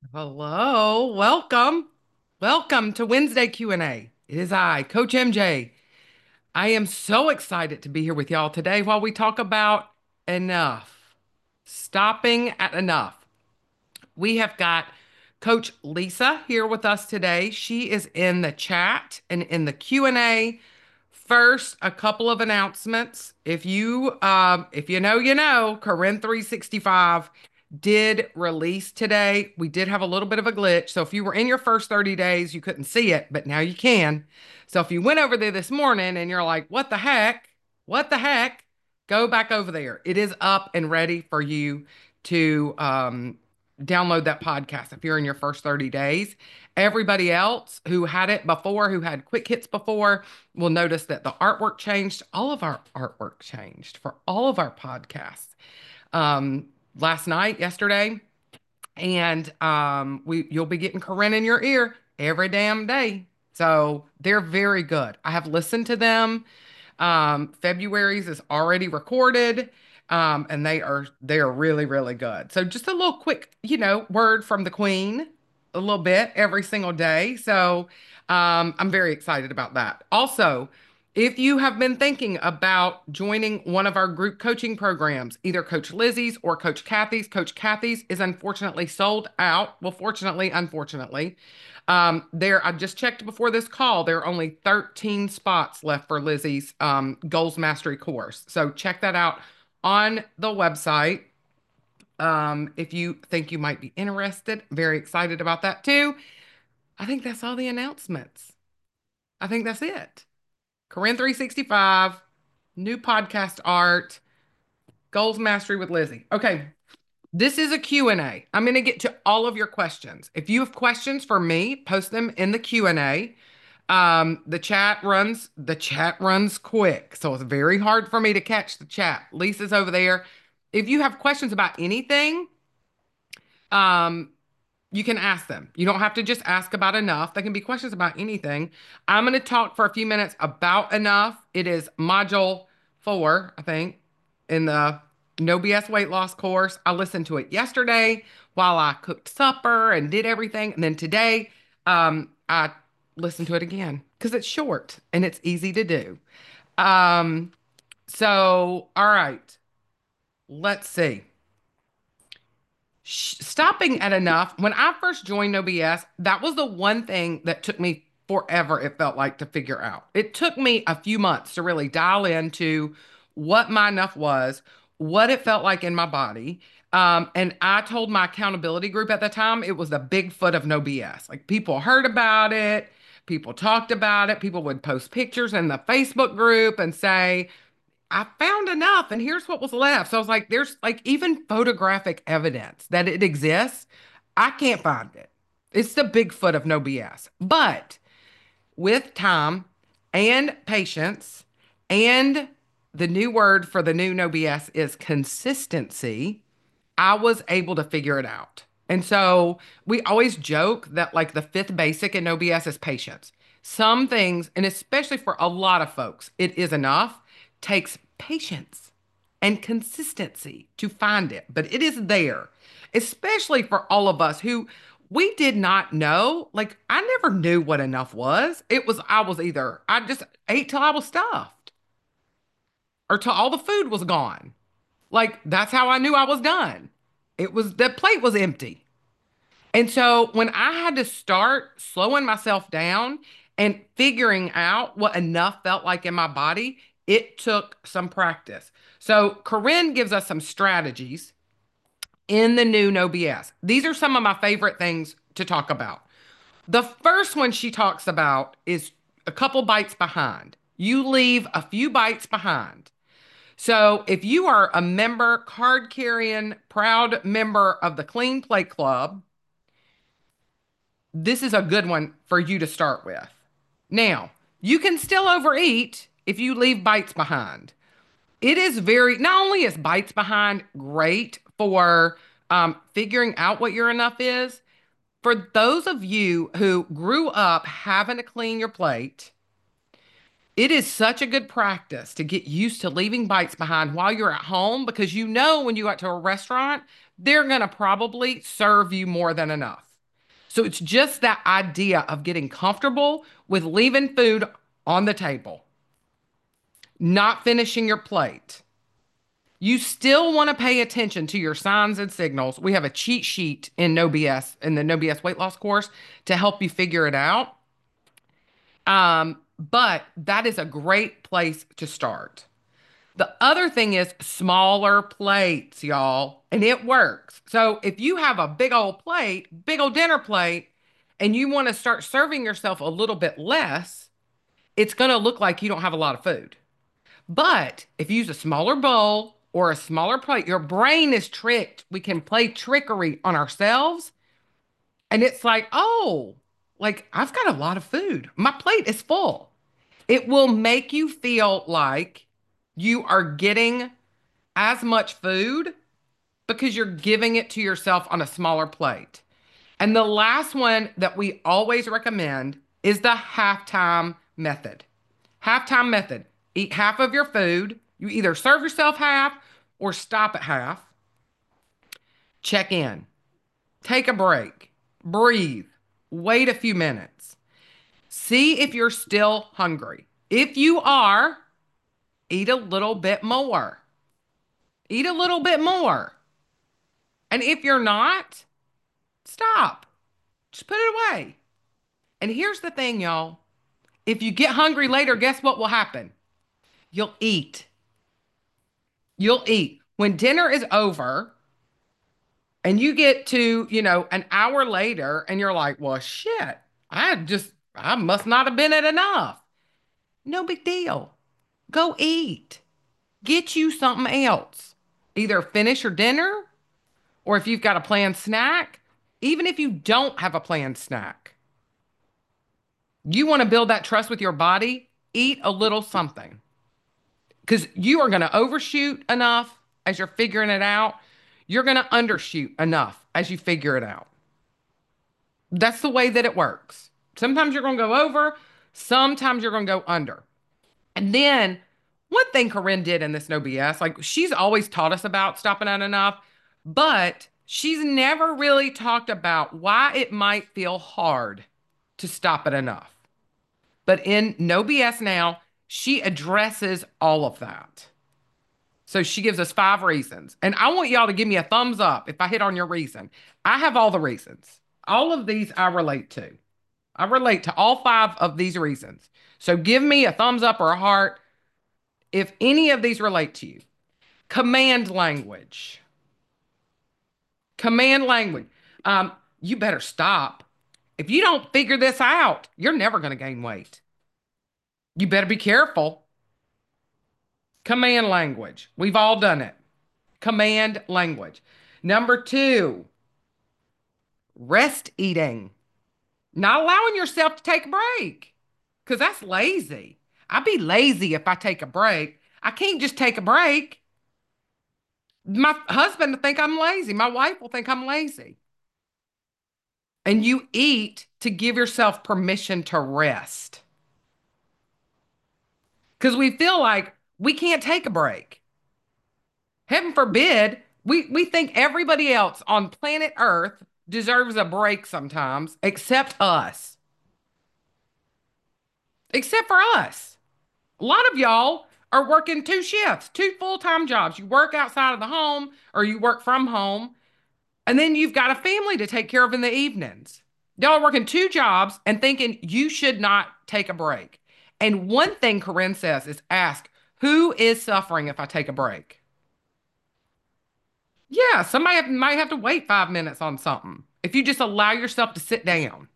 Hello, welcome. Welcome to Wednesday Q&A. It is I, Coach MJ. I am so excited to be here with y'all today while we talk about enough. Stopping at enough. We have got Coach Lisa here with us today. She is in the chat and in the Q&A. First, a couple of announcements. If you know, you know, Corinne 365 did release today. We did have a little bit of a glitch. So if you were in your first 30 days, you couldn't see it, but now you can. So if you went over there this morning and you're like, what the heck? What the heck? Go back over there. It is up and ready for you to download that podcast if you're in your first 30 days. Everybody else who had it before, who had quick hits before, will notice that the artwork changed. All of our artwork changed for all of our podcasts. Um, Last night, yesterday, and you'll be getting Corinne in your ear every damn day. So they're very good. I have listened to them. February's is already recorded. And they are really, really good. So just a little quick, word from the Queen, a little bit every single day. So I'm very excited about that. Also, if you have been thinking about joining one of our group coaching programs, either Coach Lizzie's or Coach Kathy's is unfortunately sold out. Well, fortunately, unfortunately. I just checked before this call. There are only 13 spots left for Lizzie's Goals Mastery course. So check that out on the website. If you think you might be interested, very excited about that too. I think that's all the announcements. I think that's it. Corinne 365, new podcast art, Goals Mastery with Lizzie. Okay, this is a Q&A. I'm going to get to all of your questions. If you have questions for me, post them in the Q&A. The chat runs quick, so it's very hard for me to catch the chat. Lisa's over there. If you have questions about anything, um, you can ask them. You don't have to just ask about enough. They can be questions about anything. I'm going to talk for a few minutes about enough. It is module 4, I think, in the No BS weight loss course. I listened to it yesterday while I cooked supper and did everything. And then today, I listened to it again because it's short and it's easy to do. Um, all right, let's see. Stopping at enough. When I first joined No BS, that was the one thing that took me forever, it felt like, to figure out. It took me a few months to really dial into what my enough was, what it felt like in my body. And I told my accountability group at the time it was the Bigfoot of No BS. Like, people heard about it, people talked about it, people would post pictures in the Facebook group and say, I found enough and here's what was left. So I was like, there's like even photographic evidence that it exists. I can't find it. It's the Bigfoot of No BS. But with time and patience, and the new word for the new No BS is consistency, I was able to figure it out. And so we always joke that like the fifth basic in No BS is patience. Some things, and especially for a lot of folks, it is enough, takes patience and consistency to find it, but it is there, especially for all of us who we did not know. Like, I never knew what enough was. I just ate till I was stuffed or till all the food was gone. Like, that's how I knew I was done. The plate was empty. And so when I had to start slowing myself down and figuring out what enough felt like in my body, it took some practice. So Corinne gives us some strategies in the new No BS. These are some of my favorite things to talk about. The first one she talks about is a couple bites behind. You leave a few bites behind. So if you are a member, card carrying, proud member of the Clean Plate Club, this is a good one for you to start with. Now, you can still overeat if you leave bites behind. Not only is bites behind great for figuring out what your enough is, for those of you who grew up having to clean your plate, it is such a good practice to get used to leaving bites behind while you're at home because you know when you go out to a restaurant, they're going to probably serve you more than enough. So it's just that idea of getting comfortable with leaving food on the table, not finishing your plate. You still want to pay attention to your signs and signals. We have a cheat sheet in No BS, in the No BS weight loss course, to help you figure it out. But that is a great place to start. The other thing is smaller plates, y'all, and it works. So if you have a big old plate, big old dinner plate, and you want to start serving yourself a little bit less, it's going to look like you don't have a lot of food. But if you use a smaller bowl or a smaller plate, your brain is tricked. We can play trickery on ourselves. And it's like, oh, like I've got a lot of food. My plate is full. It will make you feel like you are getting as much food because you're giving it to yourself on a smaller plate. And the last one that we always recommend is the halftime method. Halftime method. Eat half of your food. You either serve yourself half or stop at half. Check in. Take a break. Breathe. Wait a few minutes. See if you're still hungry. If you are, eat a little bit more. Eat a little bit more. And if you're not, stop. Just put it away. And here's the thing, y'all. If you get hungry later, guess what will happen? You'll eat. You'll eat. When dinner is over and you get to, an hour later and you're like, well, shit, I must not have been at enough. No big deal. Go eat. Get you something else. Either finish your dinner or if you've got a planned snack, even if you don't have a planned snack, you want to build that trust with your body, eat a little something. Because you are going to overshoot enough as you're figuring it out. You're going to undershoot enough as you figure it out. That's the way that it works. Sometimes you're going to go over, sometimes you're going to go under. And then one thing Corinne did in this No BS, like she's always taught us about stopping at enough, but she's never really talked about why it might feel hard to stop at enough. But in No BS now, she addresses all of that. So she gives us 5 reasons. And I want y'all to give me a thumbs up if I hit on your reason. I have all the reasons. All of these I relate to. I relate to all 5 of these reasons. So give me a thumbs up or a heart if any of these relate to you. Command language. Command language. You better stop. If you don't figure this out, you're never going to gain weight. You better be careful. Command language. We've all done it. Command language. Number 2, rest eating. Not allowing yourself to take a break because that's lazy. I'd be lazy if I take a break. I can't just take a break. My husband will think I'm lazy. My wife will think I'm lazy. And you eat to give yourself permission to rest because we feel like we can't take a break. Heaven forbid, we think everybody else on planet Earth deserves a break sometimes, except us. Except for us. A lot of y'all are working 2 shifts, 2 full-time jobs. You work outside of the home or you work from home, and then you've got a family to take care of in the evenings. Y'all are working 2 jobs and thinking you should not take a break. And one thing Corinne says is ask, who is suffering if I take a break? Yeah, somebody might have to wait 5 minutes on something if you just allow yourself to sit down.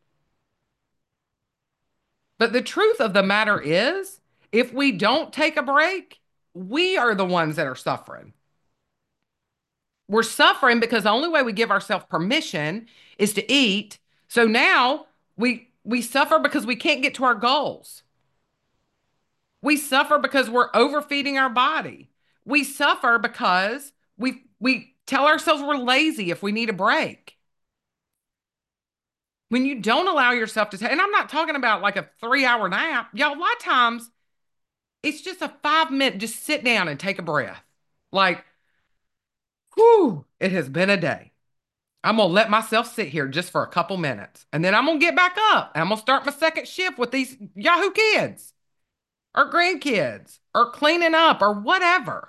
But the truth of the matter is, if we don't take a break, we are the ones that are suffering. We're suffering because the only way we give ourselves permission is to eat. So now we suffer because we can't get to our goals. We suffer because we're overfeeding our body. We suffer because we tell ourselves we're lazy if we need a break. When you don't allow yourself to take, and I'm not talking about like a 3-hour nap, y'all, a lot of times it's just a 5 minute, just sit down and take a breath. Like, whew, it has been a day. I'm gonna let myself sit here just for a couple minutes. And then I'm gonna get back up and I'm gonna start my second shift with these Yahoo kids or grandkids or cleaning up or whatever.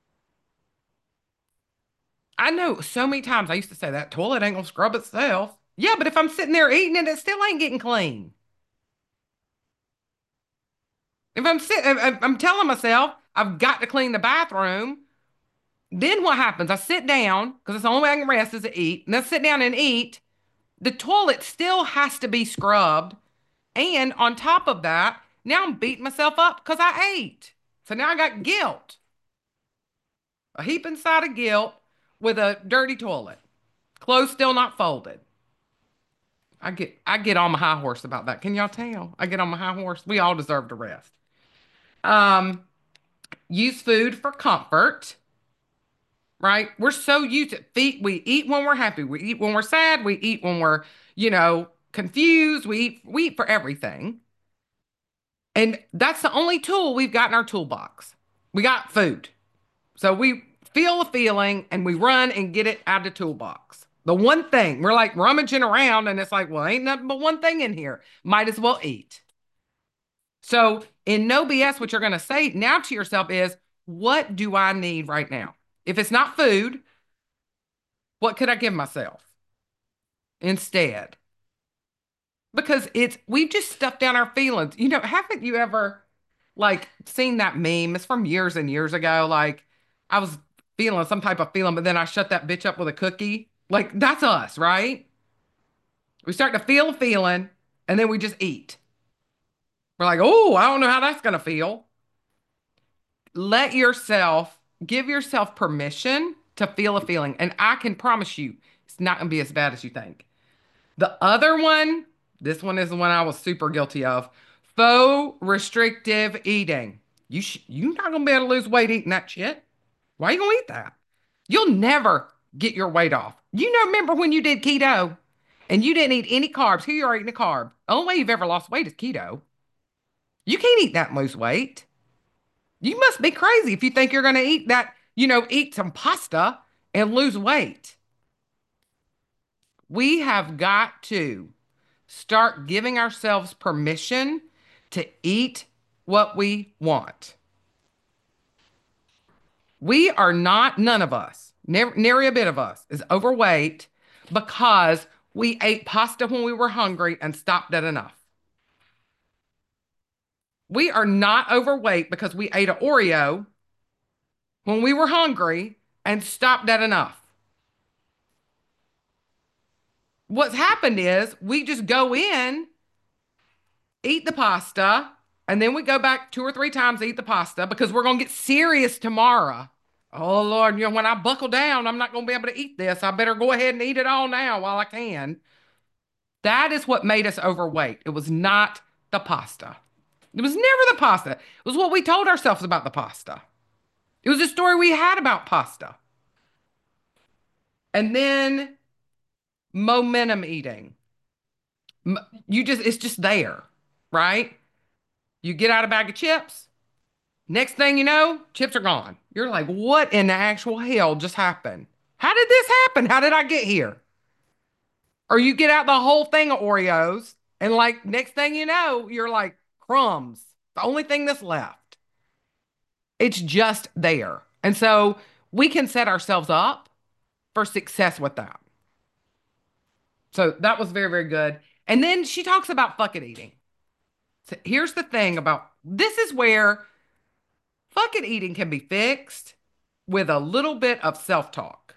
I know so many times I used to say that toilet ain't gonna scrub itself. Yeah, but if I'm sitting there eating it, it still ain't getting clean. If I'm telling myself I've got to clean the bathroom, then what happens? I sit down because it's the only way I can rest is to eat. And then I sit down and eat. The toilet still has to be scrubbed. And on top of that, now I'm beating myself up because I ate. So now I got guilt, a heap inside of guilt with a dirty toilet, clothes still not folded. I get on my high horse about that. Can y'all tell? I get on my high horse. We all deserve to rest. Um, use food for comfort, right? We're so used to feed. We eat when we're happy. We eat when we're sad. We eat when we're, confused. We eat for everything. And that's the only tool we've got in our toolbox. We got food. So we feel the feeling and we run and get it out of the toolbox. The one thing we're like rummaging around and it's like, well, ain't nothing but one thing in here. Might as well eat. So in no BS, what you're going to say now to yourself is, what do I need right now? If it's not food, what could I give myself instead? Because we've just stuffed down our feelings. Haven't you ever like seen that meme? It's from years and years ago. Like I was feeling some type of feeling, but then I shut that bitch up with a cookie. Like that's us, right? We start to feel a feeling and then we just eat. We're like, oh, I don't know how that's gonna feel. Give yourself permission to feel a feeling. And I can promise you, it's not gonna be as bad as you think. The other one, this one is the one I was super guilty of. Faux restrictive eating. You're not gonna be able to lose weight eating that shit. Why are you gonna eat that? You'll never get your weight off. Remember when you did keto and you didn't eat any carbs? Here you are eating a carb. The only way you've ever lost weight is keto. You can't eat that and lose weight. You must be crazy if you think you're gonna eat that, eat some pasta and lose weight. We have got to start giving ourselves permission to eat what we want. We are not, none of us, nary a bit of us, is overweight because we ate pasta when we were hungry and stopped at enough. We are not overweight because we ate an Oreo when we were hungry and stopped at enough. What's happened is we just go in, eat the pasta, and then we go back 2 or 3 times to eat the pasta because we're going to get serious tomorrow. Oh Lord, when I buckle down, I'm not going to be able to eat this. I better go ahead and eat it all now while I can. That is what made us overweight. It was not the pasta. It was never the pasta. It was what we told ourselves about the pasta. It was a story we had about pasta. And then momentum eating. It's just there, right? You get out a bag of chips. Next thing you know, chips are gone. You're like, what in the actual hell just happened? How did this happen? How did I get here? Or you get out the whole thing of Oreos, and like next thing you know, you're like crumbs. The only thing that's left. It's just there. And so we can set ourselves up for success with that. So that was very, very good. And then she talks about fuck it eating. So here's the thing about this is where fuck it eating can be fixed with a little bit of self talk.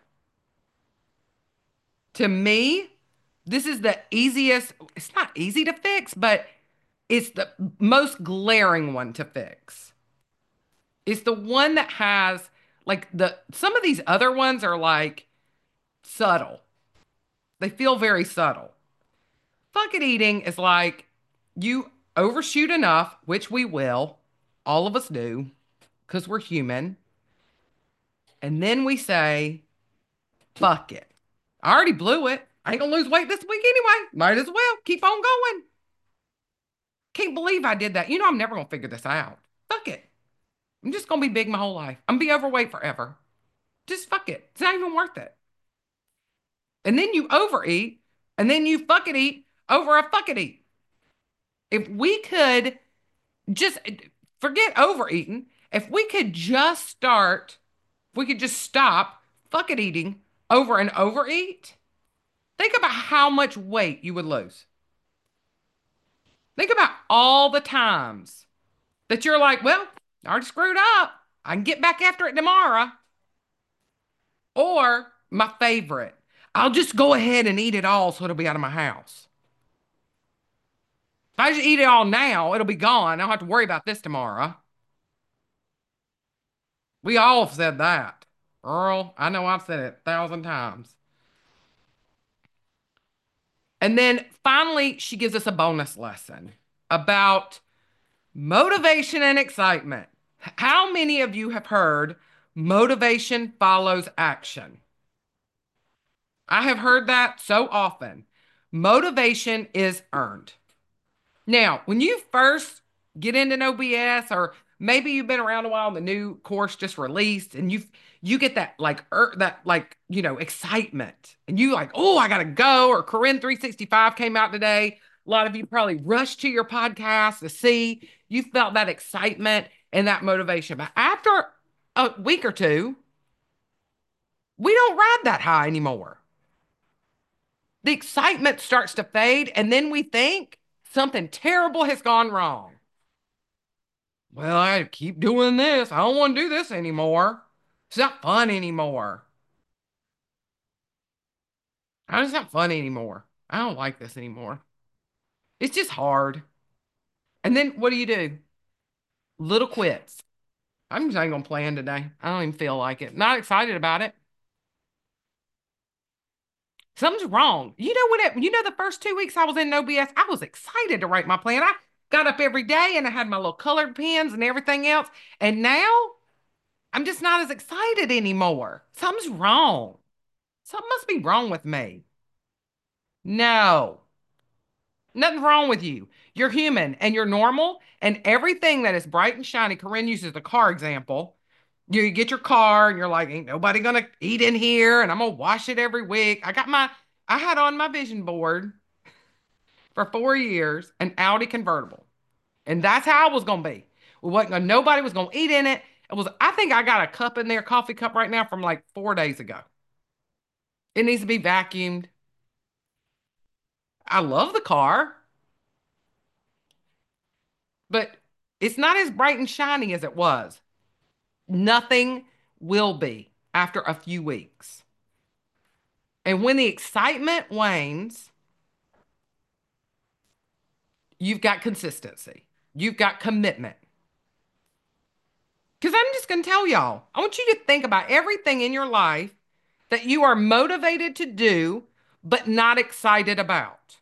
To me, this is the easiest, it's not easy to fix, but it's the most glaring one to fix. It's the one that has like some of these other ones are like subtle. They feel very subtle. Bucket eating is like you overshoot enough, which we will. All of us do because we're human. And then we say, fuck it. I already blew it. I ain't gonna lose weight this week anyway. Might as well keep on going. Can't believe I did that. I'm never gonna figure this out. Fuck it. I'm just gonna be big my whole life. I'm gonna be overweight forever. Just fuck it. It's not even worth it. and then you overeat, and then you fucking eat over a fucking eat. If we could just forget overeating, if we could just start, if we could just stop fucking eating over and overeat, think about how much weight you would lose. Think about all the times that you're like, well, I already screwed up. I can get back after it tomorrow. Or my favorite, I'll just go ahead and eat it all so it'll be out of my house. If I just eat it all now, it'll be gone. I don't have to worry about this tomorrow. We all have said that. Earl, I know I've said it 1,000 times. And then finally, she gives us a bonus lesson about motivation and excitement. How many of you have heard motivation follows action? I have heard that so often. Motivation is earned. Now, when you first get into No BS, or maybe you've been around a while and the new course just released, and you get that excitement, and you like, oh, I gotta go. Or Corinne 365 came out today. A lot of you probably rushed to your podcast to see. You felt that excitement and that motivation. But after a week or two, we don't ride that high anymore. The excitement starts to fade, and then we think something terrible has gone wrong. Well, I keep doing this. I don't want to do this anymore. It's not fun anymore. It's not fun anymore. I don't like this anymore. It's just hard. And then what do? Little quits. I'm just not gonna plan today. I don't even feel like it. Not excited about it. Something's wrong. The first 2 weeks I was in No BS, I was excited to write my plan. I got up every day and I had my little colored pens and everything else. And now I'm just not as excited anymore. Something's wrong. Something must be wrong with me. No, nothing's wrong with you. You're human and you're normal. And everything that is bright and shiny, Corinne uses the car example. You get your car and you're like, ain't nobody gonna eat in here, and I'm gonna wash it every week. I had on my vision board for 4 years an Audi convertible. And that's how I was gonna be. Nobody was gonna eat in it. I think I got a cup in there, coffee cup right now from like 4 days ago. It needs to be vacuumed. I love the car, but it's not as bright and shiny as it was. Nothing will be after a few weeks. And when the excitement wanes, you've got consistency. You've got commitment. Because I'm just going to tell y'all, I want you to think about everything in your life that you are motivated to do, but not excited about.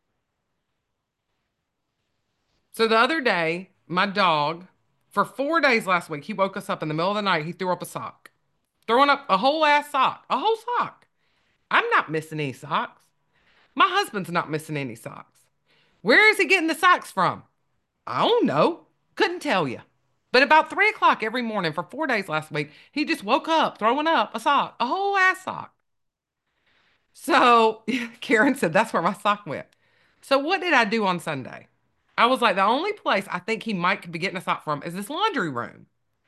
So the other day, my dog, for 4 days last week, he woke us up in the middle of the night. He threw up a sock, throwing up a whole ass sock, a whole sock. I'm not missing any socks. My husband's not missing any socks. Where is he getting the socks from? I don't know. Couldn't tell you. But about 3 o'clock every morning for 4 days last week, he just woke up throwing up a sock, a whole ass sock. So Karen said, that's where my sock went. So what did I do on Sunday? I was like, the only place I think he might be getting a sock from is this laundry room.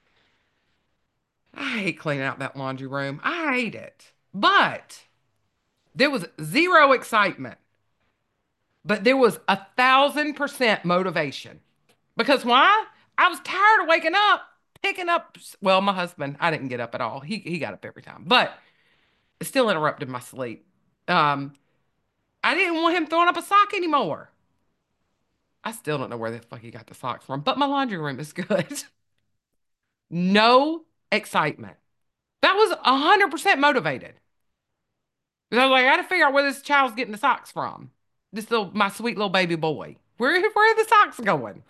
I hate cleaning out that laundry room. I hate it. But there was zero excitement, but there was 1,000% motivation. Because why? I was tired of waking up, picking up. Well, my husband, I didn't get up at all. He got up every time, but it still interrupted my sleep. Um, I didn't want him throwing up a sock anymore. I still don't know where the fuck he got the socks from, but my laundry room is good. No excitement. That was 100% motivated. Because I was like, I got to figure out where this child's getting the socks from. My sweet little baby boy. Where are the socks going?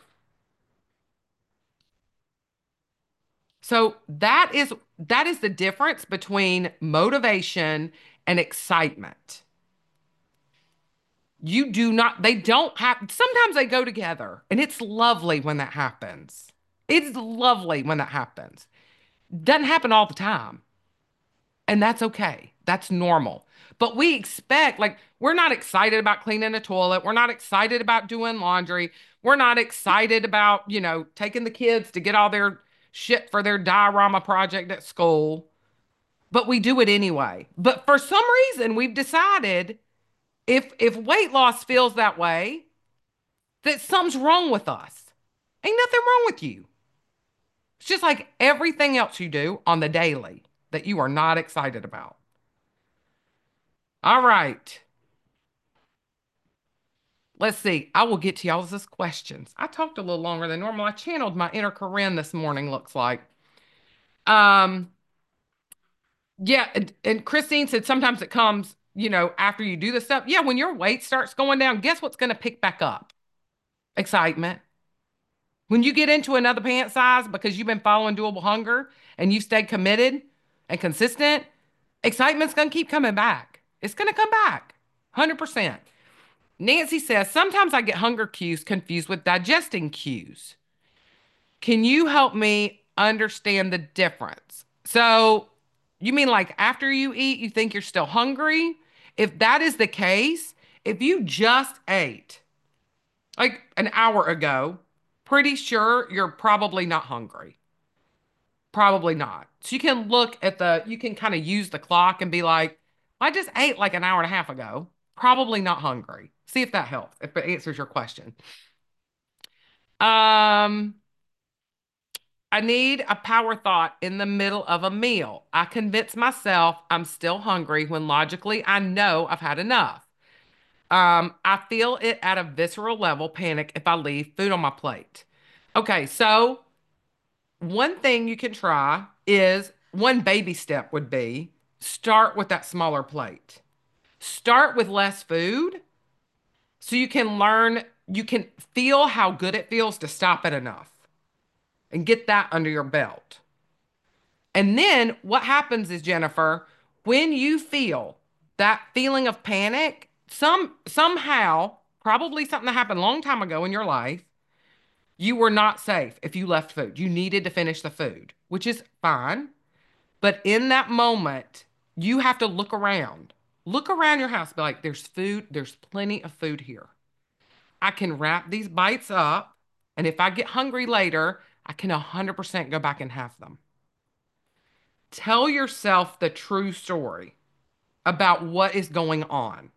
So that is the difference between motivation and excitement. They don't have, sometimes they go together, and it's lovely when that happens. It's lovely when that happens. Doesn't happen all the time, and that's okay. That's normal. But we expect, like, we're not excited about cleaning a toilet. We're not excited about doing laundry. We're not excited about, taking the kids to get all their shit for their diorama project at school. But we do it anyway. But for some reason, we've decided if weight loss feels that way, that something's wrong with us. Ain't nothing wrong with you. It's just like everything else you do on the daily that you are not excited about. All right. Let's see. I will get to y'all's questions. I talked a little longer than normal. I channeled my inner Corinne this morning, looks like. Um, yeah, and Christine said sometimes it comes, after you do the stuff. Yeah, when your weight starts going down, guess what's going to pick back up? Excitement. When you get into another pant size because you've been following doable hunger and you've stayed committed and consistent, excitement's going to keep coming back. It's going to come back 100%. Nancy says, sometimes I get hunger cues confused with digesting cues. Can you help me understand the difference? So, you mean like after you eat, you think you're still hungry? If that is the case, if you just ate like an hour ago, pretty sure you're probably not hungry. Probably not. So you can kind of use the clock and be like, I just ate like an hour and a half ago. Probably not hungry. See if that helps, if it answers your question. Um, I need a power thought in the middle of a meal. I convince myself I'm still hungry when logically I know I've had enough. I feel it at a visceral level, panic if I leave food on my plate. Okay, so one thing you can try is one baby step would be start with that smaller plate. Start with less food so you can feel how good it feels to stop at enough and get that under your belt. And then what happens is, Jennifer, when you feel that feeling of panic, somehow, probably something that happened a long time ago in your life, you were not safe if you left food. You needed to finish the food, which is fine. But in that moment, you have to look around. Look around your house, be like, there's food, there's plenty of food here. I can wrap these bites up, and if I get hungry later, I can 100% go back and have them. Tell yourself the true story about what is going on.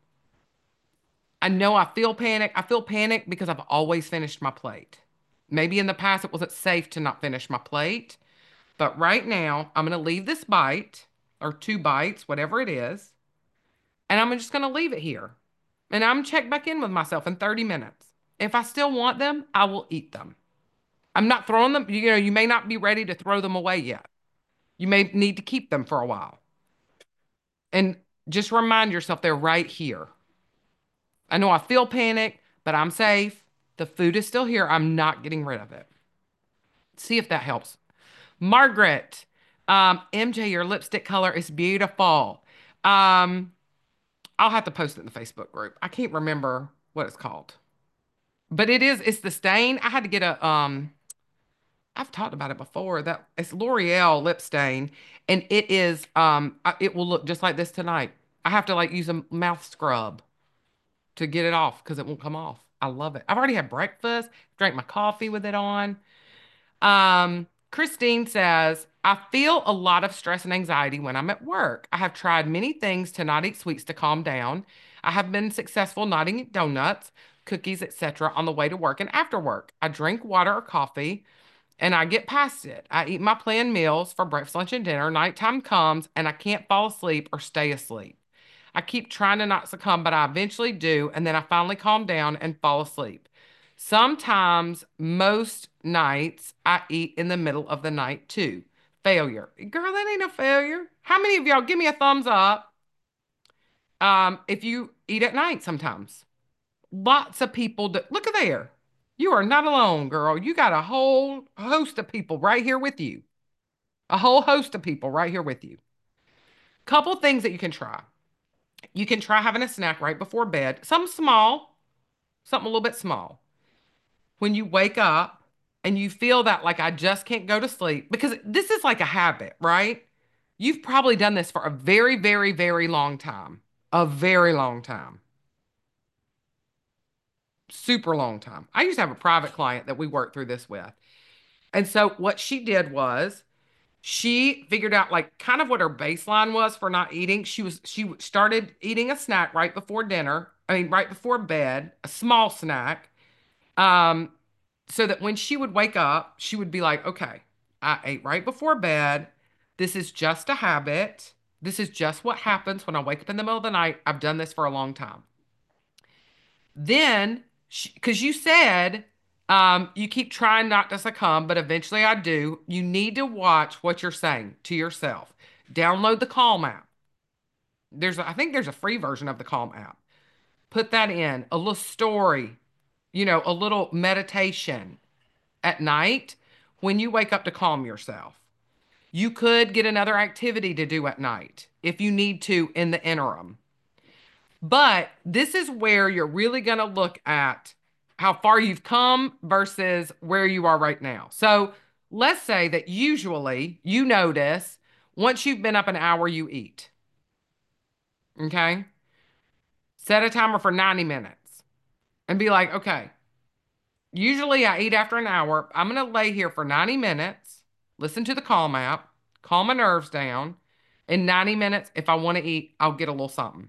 I know I feel panic. I feel panic because I've always finished my plate. Maybe in the past it wasn't safe to not finish my plate, but right now I'm going to leave this bite or two bites, whatever it is, and I'm just going to leave it here. And I'm check back in with myself in 30 minutes. If I still want them, I will eat them. I'm not throwing them. You may not be ready to throw them away yet. You may need to keep them for a while. And just remind yourself they're right here. I know I feel panic, but I'm safe. The food is still here. I'm not getting rid of it. See if that helps. Margaret, MJ, your lipstick color is beautiful. Um, I'll have to post it in the Facebook group. I can't remember what it's called. But it's the stain. I had to get I've talked about it before. That it's L'Oreal lip stain, and it will look just like this tonight. I have to like use a mouth scrub to get it off because it won't come off. I love it. I've already had breakfast, drank my coffee with it on. Christine says, I feel a lot of stress and anxiety when I'm at work. I have tried many things to not eat sweets to calm down. I have been successful not eating donuts, cookies, etc. on the way to work and after work. I drink water or coffee and I get past it. I eat my planned meals for breakfast, lunch, and dinner. Nighttime comes and I can't fall asleep or stay asleep. I keep trying to not succumb, but I eventually do, and then I finally calm down and fall asleep. Sometimes, most nights, I eat in the middle of the night too. Failure. Girl, that ain't no failure. How many of y'all give me a thumbs up if you eat at night sometimes? Lots of people do. Look at there. You are not alone, girl. You got a whole host of people right here with you. A whole host of people right here with you. Couple things that you can try. You can try having a snack right before bed, something small, something a little bit small. When you wake up and you feel that like I just can't go to sleep, because this is like a habit, right? You've probably done this for a very, very, very long time. a very long time, super long time. I used to have a private client that we worked through this with. And so what she did was she figured out like kind of what her baseline was for not eating. She started eating a snack right before dinner. I mean, right before bed, a small snack. Um, so that when she would wake up, she would be like, okay, I ate right before bed. This is just a habit. This is just what happens when I wake up in the middle of the night. I've done this for a long time. Then, because you said you keep trying not to succumb, but eventually I do, you need to watch what you're saying to yourself. Download the Calm app. I think there's a free version of the Calm app. Put that in, a little story, a little meditation at night when you wake up to calm yourself. You could get another activity to do at night if you need to in the interim. But this is where you're really going to look at how far you've come versus where you are right now. So let's say that usually you notice once you've been up an hour, you eat. Okay. Set a timer for 90 minutes and be like, okay, usually I eat after an hour. I'm going to lay here for 90 minutes, listen to the Calm app, calm my nerves down. In 90 minutes, if I want to eat, I'll get a little something.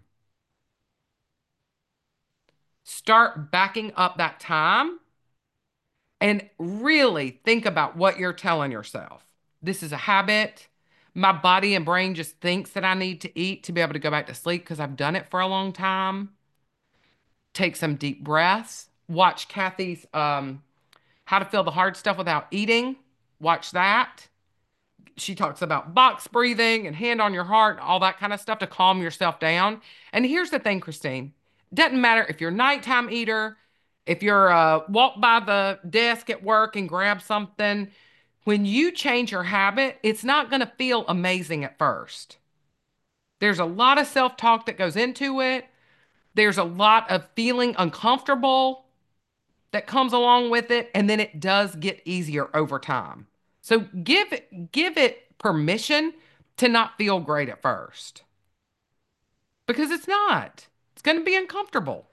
Start backing up that time and really think about what you're telling yourself. This is a habit. My body and brain just thinks that I need to eat to be able to go back to sleep because I've done it for a long time. Take some deep breaths. Watch Kathy's How to Feel the Hard Stuff Without Eating. Watch that. She talks about box breathing and hand on your heart, all that kind of stuff to calm yourself down. And here's the thing, Christine. Doesn't matter if you're a nighttime eater, if you're walk by the desk at work and grab something. When you change your habit, it's not going to feel amazing at first. There's a lot of self-talk that goes into it. There's a lot of feeling uncomfortable that comes along with it, and then it does get easier over time. So give it permission to not feel great at first because it's not. It's going to be uncomfortable.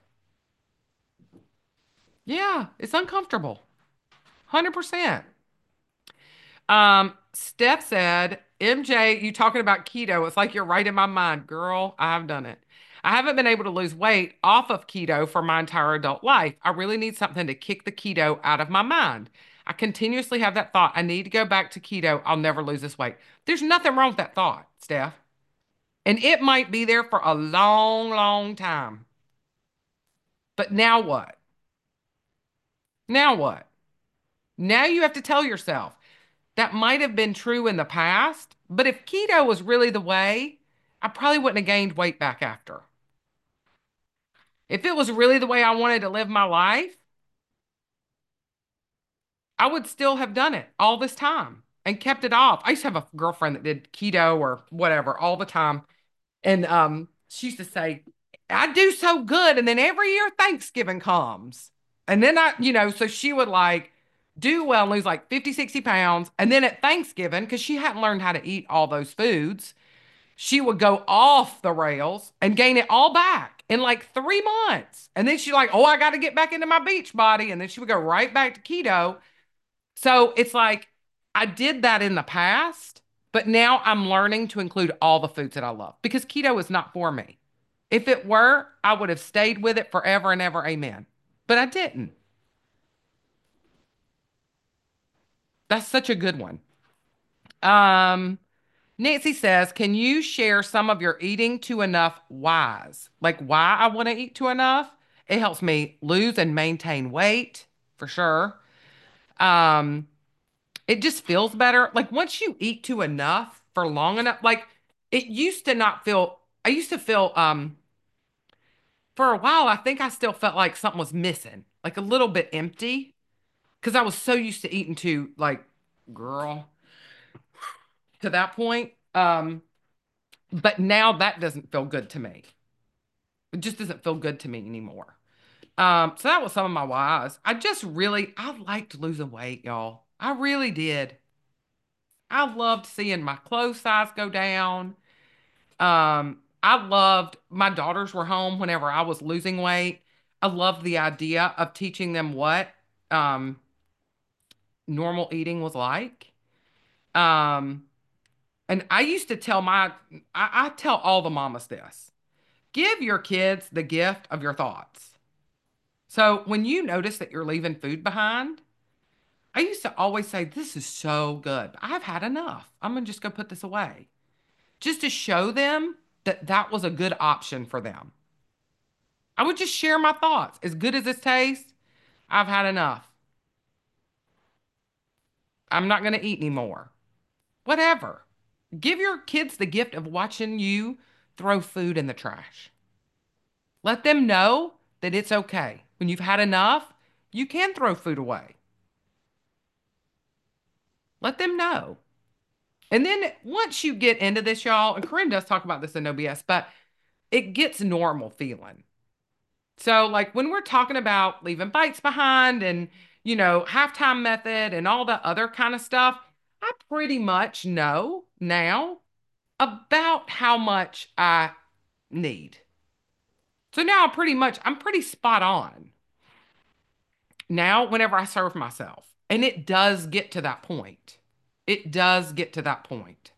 Yeah, it's uncomfortable. 100%. Steph said, MJ, you talking about keto. It's like you're right in my mind. Girl, I have done it. I haven't been able to lose weight off of keto for my entire adult life. I really need something to kick the keto out of my mind. I continuously have that thought. I need to go back to keto. I'll never lose this weight. There's nothing wrong with that thought, Steph. And it might be there for a long, long time. But now what? Now what? Now you have to tell yourself that might have been true in the past, but if keto was really the way, I probably wouldn't have gained weight back after. If it was really the way I wanted to live my life, I would still have done it all this time and kept it off. I used to have a girlfriend that did keto or whatever all the time. And she used to say, I do so good. And then every year Thanksgiving comes. And then so she would like do well and lose like 50, 60 pounds. And then at Thanksgiving, because she hadn't learned how to eat all those foods, she would go off the rails and gain it all back in like 3 months. And then she's like, oh, I got to get back into my beach body. And then she would go right back to keto. So it's like I did that in the past, but now I'm learning to include all the foods that I love because keto is not for me. If it were, I would have stayed with it forever and ever. Amen. But I didn't. That's such a good one. Um, Nancy says, can you share some of your eating to enough whys? Like why I want to eat to enough? It helps me lose and maintain weight for sure. Um, it just feels better. Like once you eat to enough for long enough, like it used to not feel, I used to feel, for a while, I think I still felt like something was missing, like a little bit empty, because I was so used to eating to like, girl, to that point. But now that doesn't feel good to me. It just doesn't feel good to me anymore. So that was some of my whys. I liked losing weight, y'all. I really did. I loved seeing my clothes size go down. I loved my daughters were home whenever I was losing weight. I loved the idea of teaching them what um, normal eating was like. Um, and I used to tell I tell all the mamas this: give your kids the gift of your thoughts. So when you notice that you're leaving food behind, I used to always say, this is so good. I've had enough. I'm going to just go put this away. Just to show them that that was a good option for them. I would just share my thoughts. As good as this tastes, I've had enough. I'm not going to eat anymore. Whatever. Give your kids the gift of watching you throw food in the trash. Let them know that it's okay. When you've had enough, you can throw food away. Let them know. And then once you get into this, y'all, and Corinne does talk about this in No BS, but it gets normal feeling. So, like when we're talking about leaving bites behind and, halftime method and all the other kind of stuff, I pretty much know now about how much I need. So now I'm pretty spot on now whenever I serve myself. And it does get to that point. It does get to that point.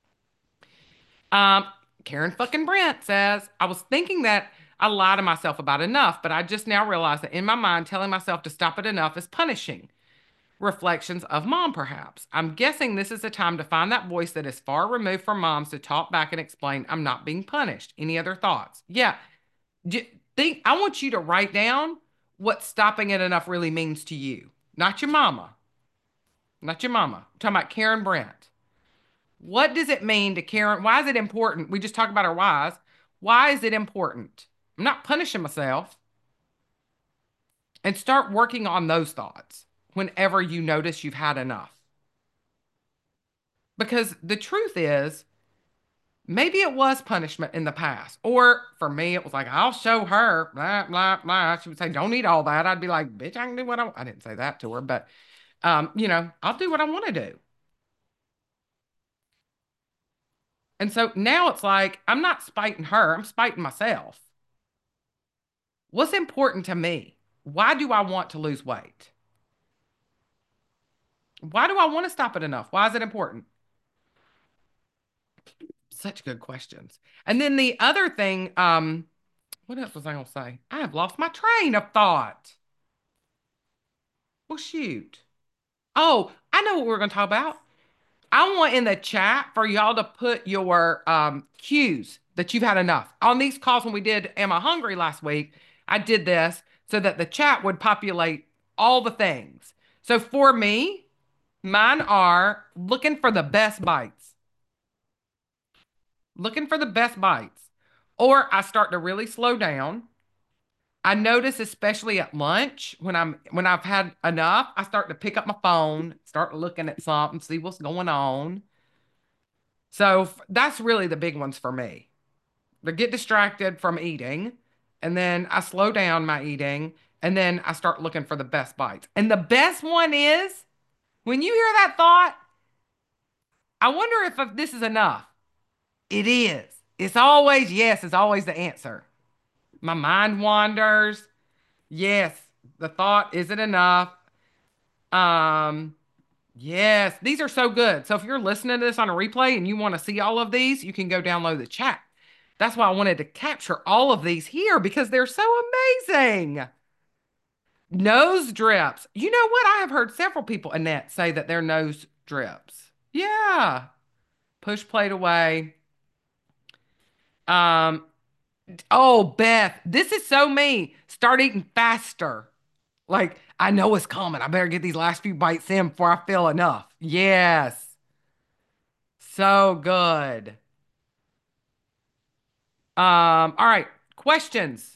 Um, Karen fucking Brent says, I was thinking that I lie to myself about enough, but I just now realize that in my mind, telling myself to stop at enough is punishing. Reflections of mom, perhaps. I'm guessing this is the time to find that voice that is far removed from moms to talk back and explain, I'm not being punished. Any other thoughts? Yeah. I want you to write down what stopping at enough really means to you. Not your mama. Not your mama. I'm talking about Karen Brent. What does it mean to Karen? Why is it important? We just talked about our whys. Why is it important? I'm not punishing myself. And start working on those thoughts whenever you notice you've had enough. Because the truth is, maybe it was punishment in the past. Or for me, it was like, I'll show her, blah, blah, blah. She would say, don't eat all that. I'd be like, bitch, I can do what I didn't say that to her, but, I'll do what I want to do. And so now it's like, I'm not spiting her, I'm spiting myself. What's important to me? Why do I want to lose weight? Why do I want to stop it enough? Why is it important? Such good questions. And then the other thing, what else was I going to say? I have lost my train of thought. Well, shoot. Oh, I know what we're going to talk about. I want in the chat for y'all to put your cues that you've had enough. On these calls when we did Am I Hungry last week, I did this so that the chat would populate all the things. So for me, mine are looking for the best bites. Looking for the best bites. Or I start to really slow down. I notice especially at lunch when I've had enough, I start to pick up my phone, start looking at something, see what's going on. So that's really the big ones for me. To get distracted from eating, and then I slow down my eating, and then I start looking for the best bites. And the best one is when you hear that thought, I wonder if this is enough. It is. It's always yes, is always the answer. My mind wanders. Yes, the thought, is it enough? Um, yes, these are so good. So if you're listening to this on a replay and you want to see all of these, you can go download the chat. That's why I wanted to capture all of these here because they're so amazing. Nose drips. You know what? I have heard several people, Annette, say that their nose drips. Yeah. Push plate away. Um, oh, Beth, this is so me. Start eating faster. Like, I know it's coming. I better get these last few bites in before I feel enough. Yes. So good. All right. Questions.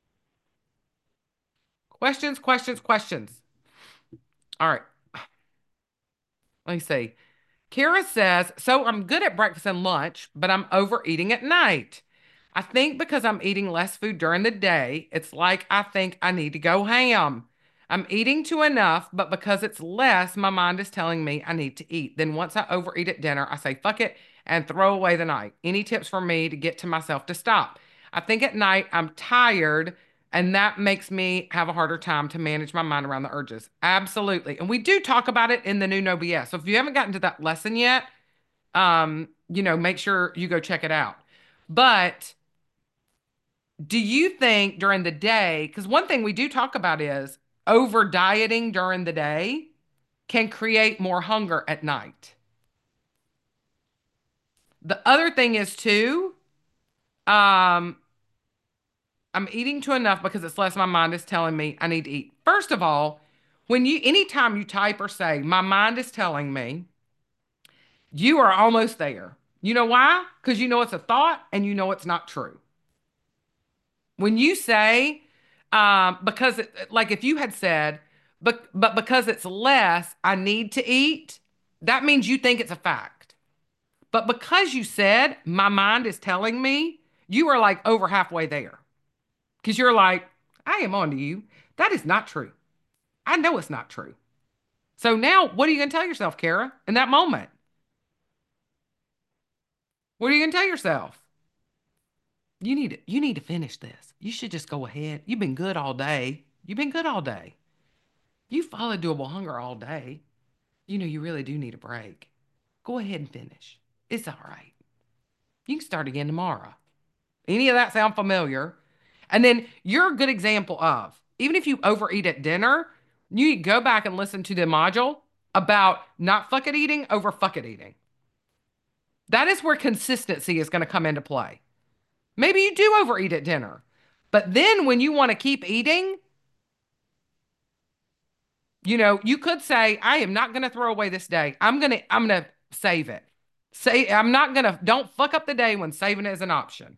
Questions, questions, questions. All right. Let me see. Kara says, so I'm good at breakfast and lunch, but I'm overeating at night. I think because I'm eating less food during the day, it's like I think I need to go ham. I'm eating to enough, but because it's less, my mind is telling me I need to eat. Then once I overeat at dinner, I say, fuck it, and throw away the night. Any tips for me to get to myself to stop? I think at night I'm tired and that makes me have a harder time to manage my mind around the urges. Absolutely. And we do talk about it in the new No BS. So if you haven't gotten to that lesson yet, make sure you go check it out. But do you think during the day, because one thing we do talk about is over dieting during the day can create more hunger at night. The other thing is too, um, I'm eating to enough because it's less my mind is telling me I need to eat. First of all, anytime you type or say, my mind is telling me, you are almost there. You know why? Because you know it's a thought and you know it's not true. When you say, like if you had said, but because it's less, I need to eat, that means you think it's a fact. But because you said, my mind is telling me, you are like over halfway there. Because you're like, I am on to you. That is not true. I know it's not true. So now, what are you going to tell yourself, Kara, in that moment? What are you going to tell yourself? You need to finish this. You should just go ahead. You've been good all day. You've been good all day. You followed doable hunger all day. You know you really do need a break. Go ahead and finish. It's all right. You can start again tomorrow. Any of that sound familiar? And then you're a good example of, even if you overeat at dinner, you need to go back and listen to the module about not fuck it eating over fuck it eating. That is where consistency is going to come into play. Maybe you do overeat at dinner, but then when you want to keep eating, you could say, I am not going to throw away this day. I'm going to save it. Say, don't fuck up the day when saving it is an option.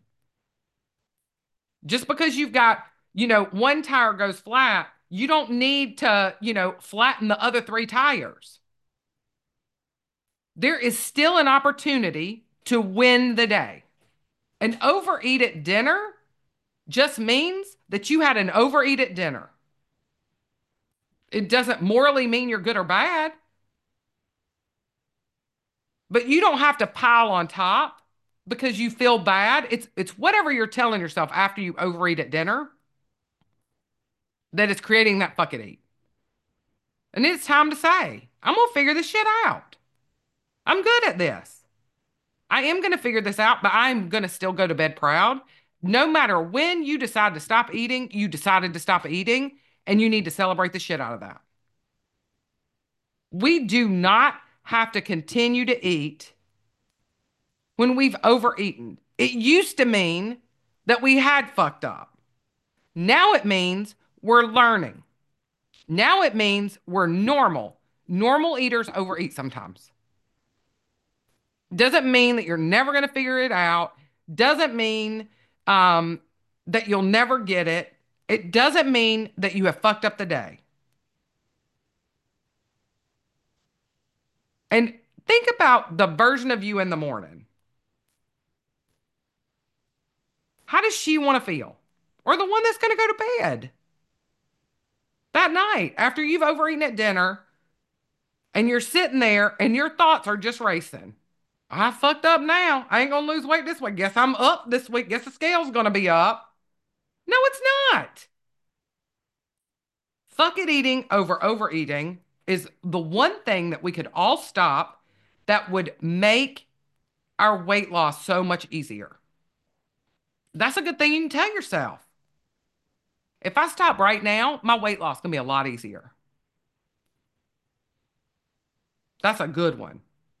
Just because you've got, one tire goes flat, you don't need to, flatten the other three tires. There is still an opportunity to win the day. An overeat at dinner just means that you had an overeat at dinner. It doesn't morally mean you're good or bad, but you don't have to pile on top because you feel bad. It's whatever you're telling yourself after you overeat at dinner that is creating that bucket eat. And it's time to say, I'm going to figure this shit out. I'm good at this. I am going to figure this out, but I'm going to still go to bed proud. No matter when you decide to stop eating, you decided to stop eating, and you need to celebrate the shit out of that. We do not have to continue to eat when we've overeaten. It used to mean that we had fucked up. Now it means we're learning. Now it means we're normal. Normal eaters overeat sometimes. Doesn't mean that you're never going to figure it out. Doesn't mean that you'll never get it. It doesn't mean that you have fucked up the day. And think about the version of you in the morning. How does she want to feel? Or the one that's going to go to bed that night after you've overeaten at dinner and you're sitting there and your thoughts are just racing. I fucked up now. I ain't going to lose weight this week. Guess I'm up this week. Guess the scale's going to be up. No, it's not. Fuck it eating over overeating is the one thing that we could all stop that would make our weight loss so much easier. That's a good thing you can tell yourself. If I stop right now, my weight loss can be a lot easier. That's a good one.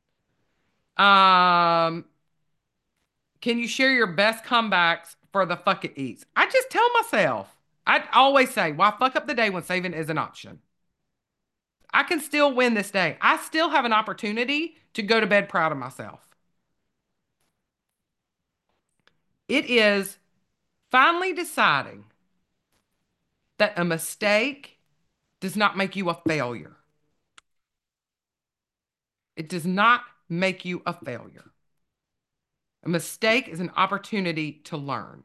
Um, can you share your best comebacks for the fuck it eats? I just tell myself. I always say, why fuck up the day when saving is an option? I can still win this day. I still have an opportunity to go to bed proud of myself. It is finally deciding that a mistake does not make you a failure. It does not make you a failure. A mistake is an opportunity to learn.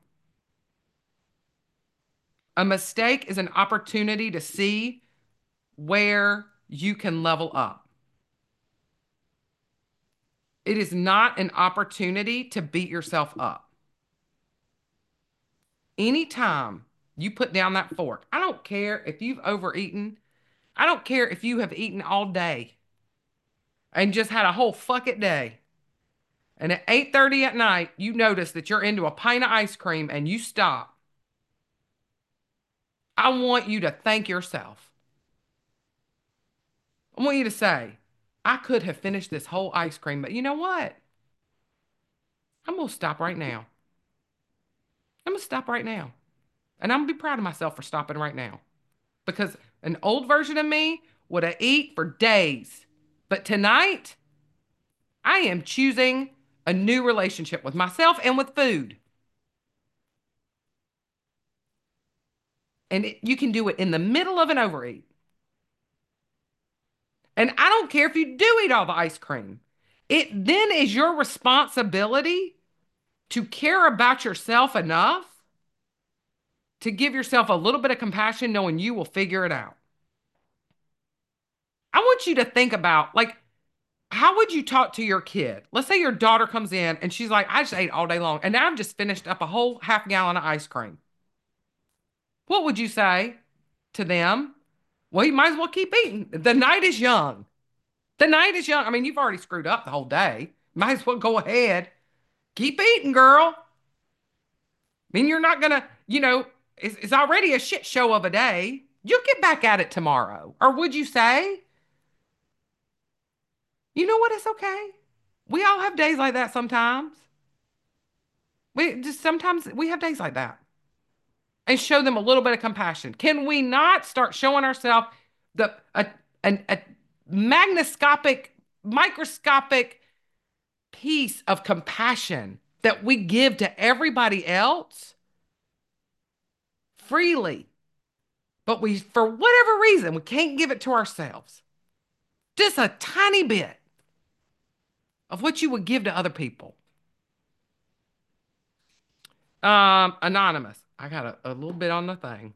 A mistake is an opportunity to see where you can level up. It is not an opportunity to beat yourself up. Anytime you put down that fork, I don't care if you've overeaten. I don't care if you have eaten all day and just had a whole fuck it day. And at 8:30 at night, you notice that you're into a pint of ice cream and you stop. I want you to thank yourself. I want you to say, I could have finished this whole ice cream, but you know what? I'm going to stop right now. I'm going to stop right now. And I'm going to be proud of myself for stopping right now. Because an old version of me would have eat for days. But tonight, I am choosing a new relationship with myself and with food. And you can do it in the middle of an overeat. And I don't care if you do eat all the ice cream. It then is your responsibility to care about yourself enough to give yourself a little bit of compassion, knowing you will figure it out. I want you to think about, like, how would you talk to your kid? Let's say your daughter comes in and she's like, I just ate all day long and now I've just finished up a whole half gallon of ice cream. What would you say to them? Well, you might as well keep eating. The night is young. The night is young. I mean, you've already screwed up the whole day. Might as well go ahead. Keep eating, girl. I mean, you're not going to, it's already a shit show of a day. You'll get back at it tomorrow. Or would you say, you know what? It's okay. We all have days like that sometimes. Sometimes we have days like that. And show them a little bit of compassion. Can we not start showing ourselves the a microscopic piece of compassion that we give to everybody else freely, but we, for whatever reason, we can't give it to ourselves. Just a tiny bit of what you would give to other people. Anonymous. I got a little bit on the thing.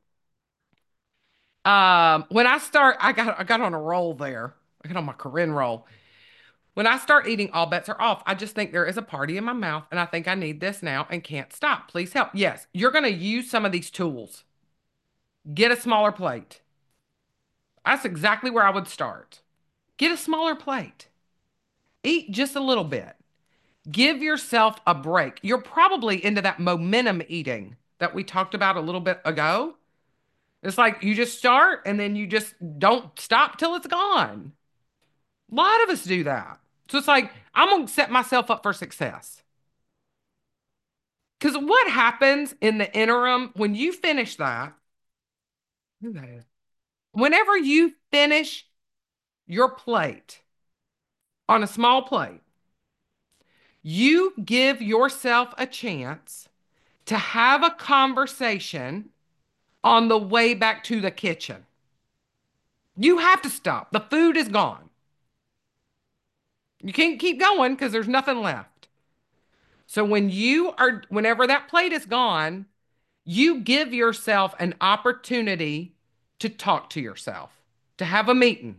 When I got on a roll there. I got on my Corinne roll. When I start eating, all bets are off. I just think there is a party in my mouth, and I think I need this now and can't stop. Please help. Yes, you're going to use some of these tools. Get a smaller plate. That's exactly where I would start. Get a smaller plate. Eat just a little bit. Give yourself a break. You're probably into that momentum eating that we talked about a little bit ago. It's like you just start and then you just don't stop till it's gone. A lot of us do that. So it's like, I'm going to set myself up for success. Because what happens in the interim when you finish that? Who that is? Whenever you finish your plate on a small plate, you give yourself a chance to have a conversation on the way back to the kitchen. You have to stop. The food is gone. You can't keep going because there's nothing left. So whenever that plate is gone, you give yourself an opportunity to talk to yourself, to have a meeting.